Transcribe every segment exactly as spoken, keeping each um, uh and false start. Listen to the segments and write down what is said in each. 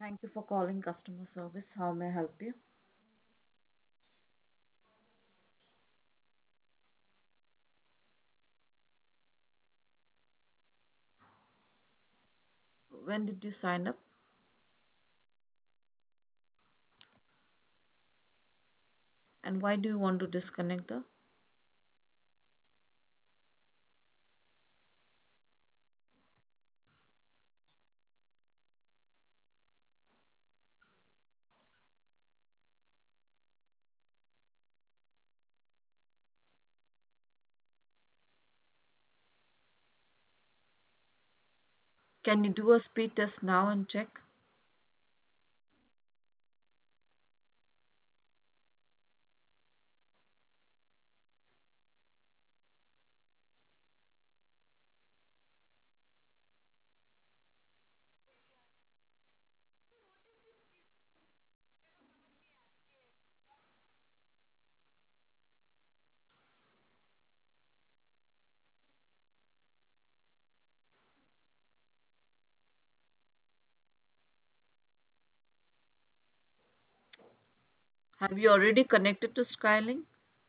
Thank you for calling customer service. How may I help you? When did you sign up and why do you want to disconnect the? Can you do a speed test now and check? Have you already connected to Skylink?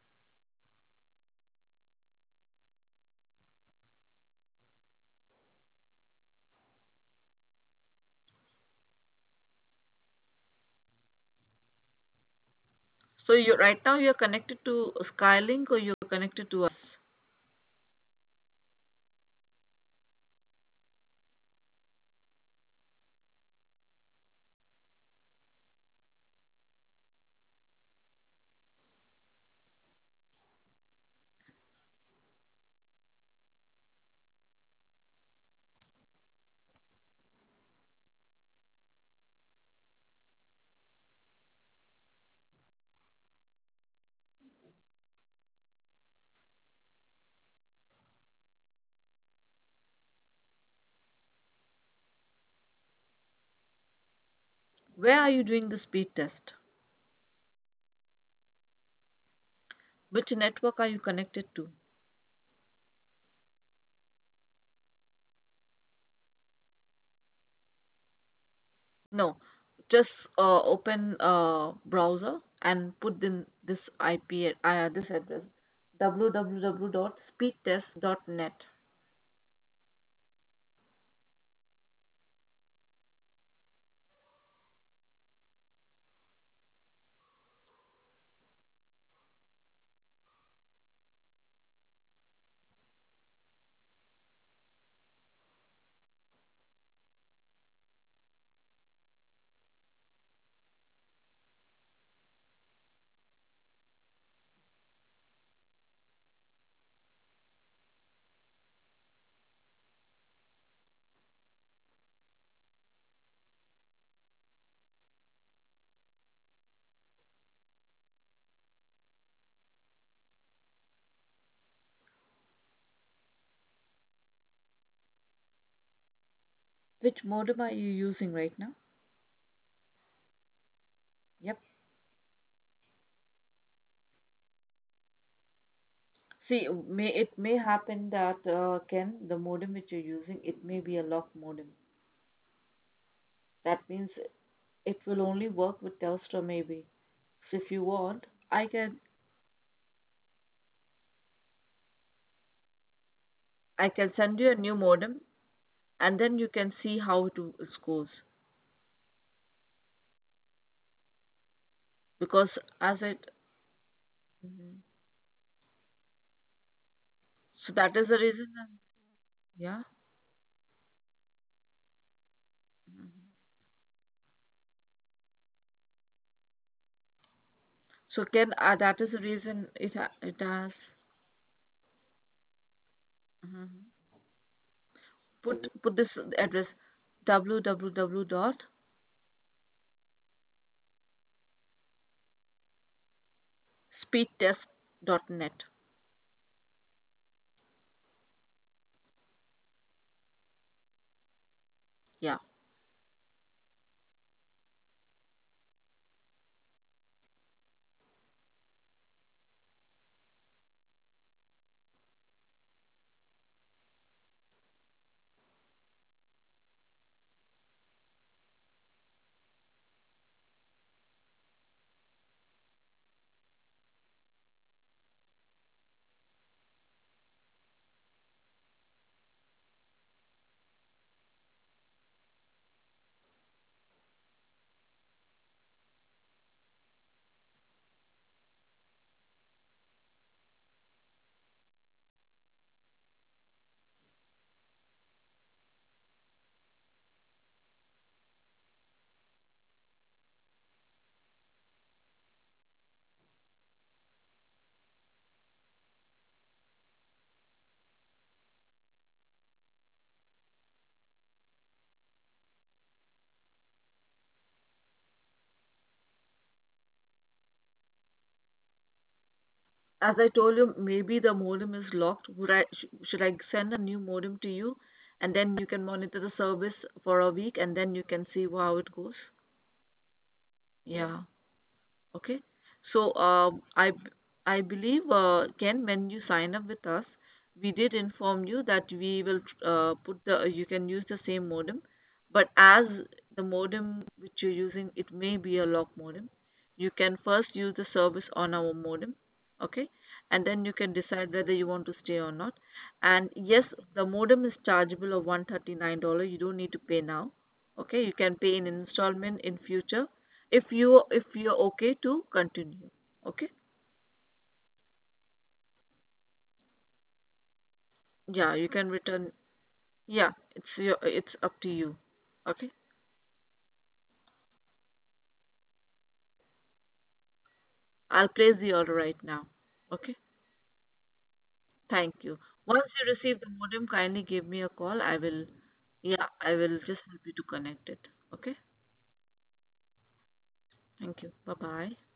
So you right now you're connected to Skylink or you're connected to us? Where are you doing the speed test? Which network are you connected to? No, just uh, open uh, browser and put in this I P ad- uh, this address w w w dot speed test dot net. Which modem are you using right now? Yep. See, may it may happen that uh, Ken, the modem which you're using, it may be a locked modem. That means it will only work with Telstra maybe. So if you want, I can I can send you a new modem and then you can see how it, w- it goes. Because as it, Mhm. So that is the reason. that- Yeah. Mhm. So Ken, uh, that is the reason it ha it has. Mhm. Put put this address w w w dot speedtest dot net. Yeah. As I told you, maybe the modem is locked. Would I sh- should I send a new modem to you, and then you can monitor the service for a week, and then you can see how it goes? Yeah. Okay. So, um, I b- I believe, uh, Ken, when you sign up with us, we did inform you that we will uh, put the you can use the same modem, but as the modem which you're using, it may be a lock modem. You can first use the service on our modem, okay, and then you can decide whether you want to stay or not. And yes, the modem is chargeable of one thirty nine dollar. You don't need to pay now. Okay, you can pay in installment in future if you if you're okay to continue. Okay, yeah, you can return. Yeah, it's your it's up to you. Okay, I'll place the order right now. Okay, thank you. Once you receive the modem, kindly give me a call. I will, yeah, I will just help you to connect it. Okay, thank you. Bye bye.